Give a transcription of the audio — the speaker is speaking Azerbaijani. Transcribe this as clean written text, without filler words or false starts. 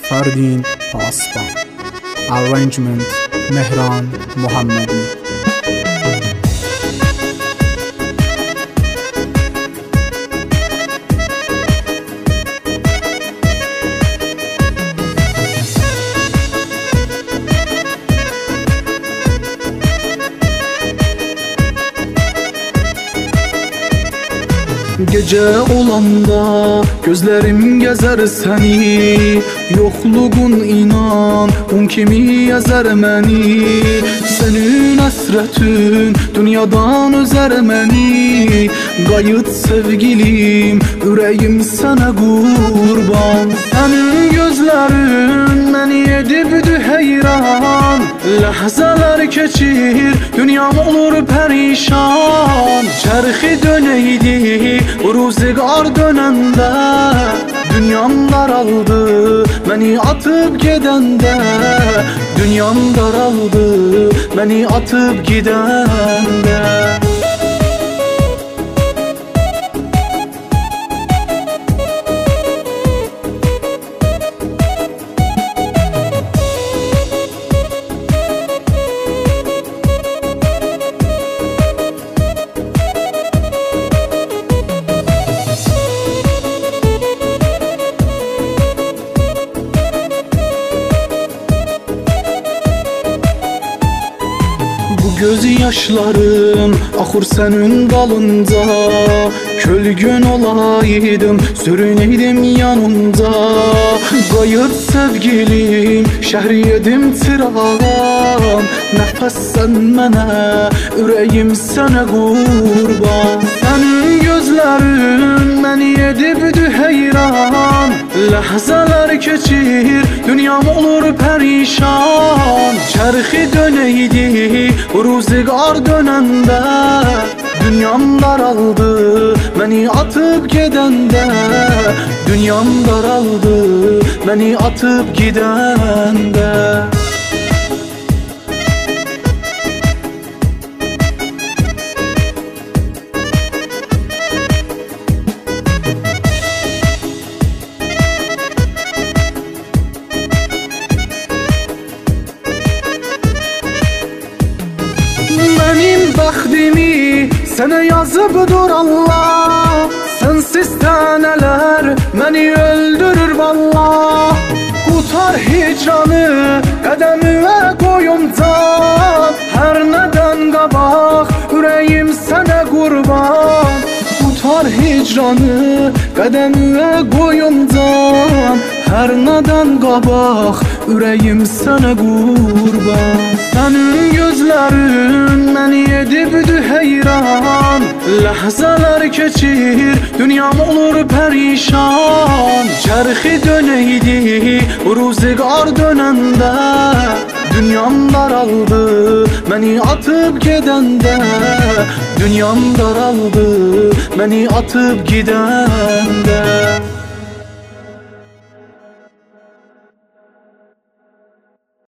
Fardin Paspa. Arrangement Mehran Mohammadi. Gece olanda gözlerim gezer seni, yokluğun inan un kimi yazar məni. Senin hasretin dünyadan özer məni. Qayıt sevgilim, ürəyim sana qurban. Senin gözlerin məni edibdi heyran. Lahzalar keçir, dünyam olur perişan. Çərxi dönəydi ruzigar dönəndə, dünyam daraldı məni atıp gedəndə. Dünyam daraldı məni atıp gedəndə. Göz yaşlarım axır senin dalınca. Kölgün olaydım, sürüneydim yanında. Qayıt sevgilim, şəhriyedim çırağım. Nəfəs sən mənə, ürəyim sənə qurban. Sənin gözlərin məni edibdi heyran. Lahzalar keçir, dünyam olur perişan. Çərxi dönəydi ruzigar dönəndə, dünyam daraldı məni atıp gedəndə. Dünyam daraldı məni atıp gedəndə. Benim bəxtimi sənə yazıbdır Allah. Sensiz taneler məni öldürür vallah. Qutar hicranı qədəmimə qoyunca. Hər nədən qabaq ürəyim sənə qurban. Qutar hicranı qədəmimə qoyunca. Hər nədən qabaq ürəyim sənə qurban. Sənin gözlərin məni edibdi heyran. Lahzalar keçir, dünyam olur perişan. Çərxi dönəydi ruzigar dönəndə, dünyam daraldı məni atıp gedəndə. Dünyam daraldı məni atıp gedəndə.